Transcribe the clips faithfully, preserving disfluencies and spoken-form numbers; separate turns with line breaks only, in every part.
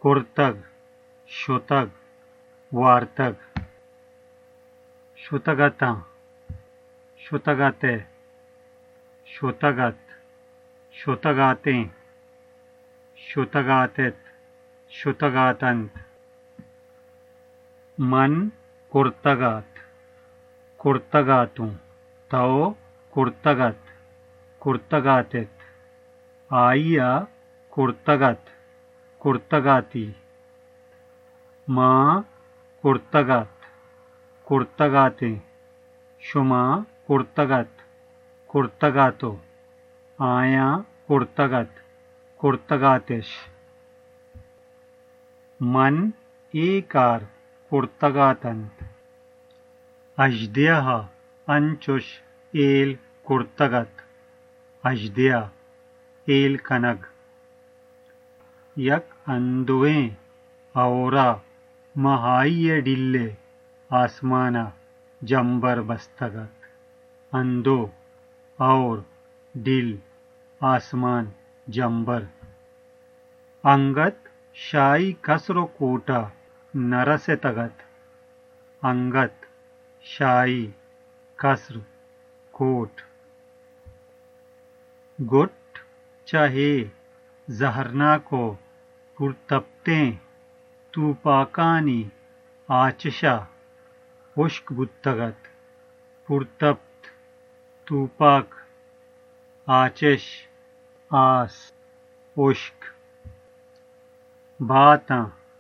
कुर्तग, शुतग, वार्तग। शुतगता, शुतगते, शुतगत, शुतगाते, शुतगातित, शुतगातंत। मन कुर्तगात, कुर्तगातुं, तौ कुर्तगत, कुर्तगातित। आय्या कुर्तगत, कुर्तगाती। माँ कुर्तगत, कुर्तगाते। शुमा कुर्तगत, कुर्तगातो। आया कुर्तगत, कुर्तगातिश। मन ईकार कुर्तगातंत। अजद्यः अंचुष एल कुर्तगत, अजद्या एल कनग। यक अंदुवें औरा महाय डिल्ले आसमाना जंबर बस्तगत। अंदो और डिल आसमान जंबर। अंगत शाई कसरो कोटा नरसे तगत। अंगत शाई कसर कोट। गुट चाहे जहरना को पुरतप्ते तूपाकानी आचशा उश्क बुत्तगत। पुरतप्त, तूपाक, आचश, आस, उश्क। बाता,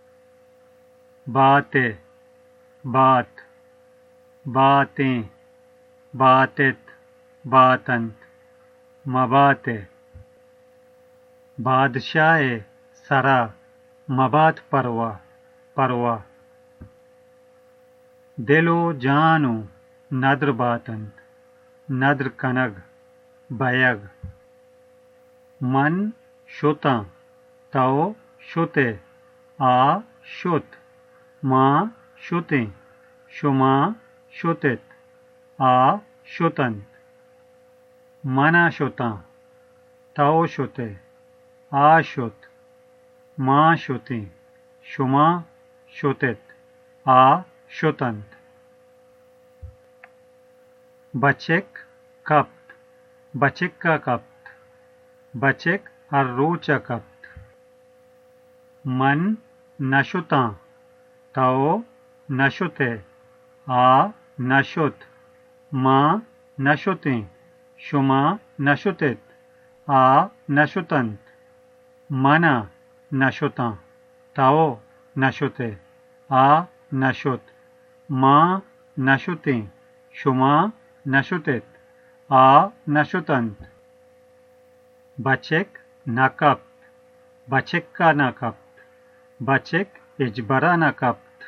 बाते, बात, बातें, बातित, बातंत, मबाते। बादशाह सरा मबात परवा, परवा। दिलो जानो नद्र बातंत, नद्र कनग, बयग। मन शुता, तौ शुते, आ शुत। माँ शुते, शुमा शुतित, आ शुतंत। मना शुता, तौ शुते, आ शुत। माँ शुते, शुमा शुतित, आ शुतंत। बचिक कप्त, बचिक का कप्त, बचिक अर्रोचा कप्त। मन नशुता, तौ नशुते, आ नशुत। माँ नशुते, शुमा नशुतित, आ नशुतंत। मना नशुता, तौ नशुते, आ नशुत। माँ नशुते, शुमा नशुतित, आ नशुतंत। बचिक नकप्त, बचिक का नकप्त, बचिक इजबरा नकप्त।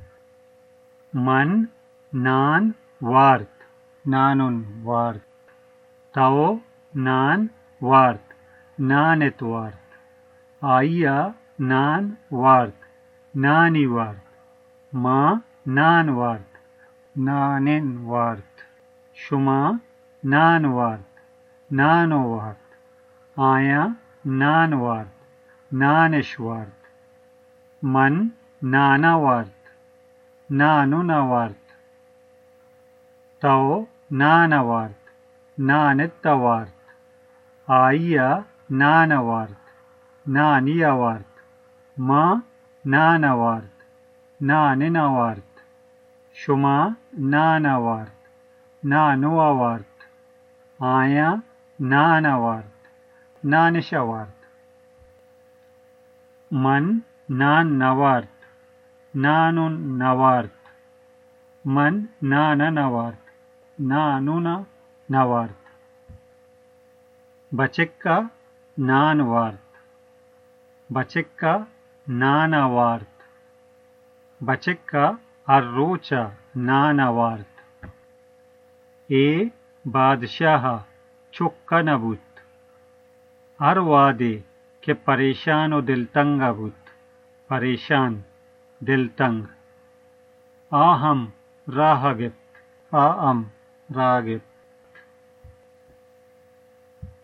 मन नान वार्त, नानुन वार्त। तौ नान वार्त, नानित वार्त। आय्या नान वार्त, नानी वार्त। माँ नान वार्त, नानिन वार्त। शुमा नान वार्त, नानो वार्त। आया नान वार्त, नानिश वार्त। मन नाना वार्त, नानुना वार्त। तौ नाना वार्त, नानित वार्त। आय्या नाना वार्त, नानिया वार्त। माँ नाना वार्त, नानिना वार्त। शुमा नाना वार्त, नानुआ वार्त। आया नाना वार्त, नानिशा वार्त। मन नान नवार्त, नानुन नवार्त। मन नाना नवार्त, नानुना नवार्त। बचिक्का नान वार्त, बचिक्का नाना वार्त। बचिक्का अर्रोचा नाना वार्त। ए बादशाह चुक्का नबुत, हर वादे के परेशान व दिलतंग अबुत, परेशान दिलतंग। आहम राहगित, आम रागित।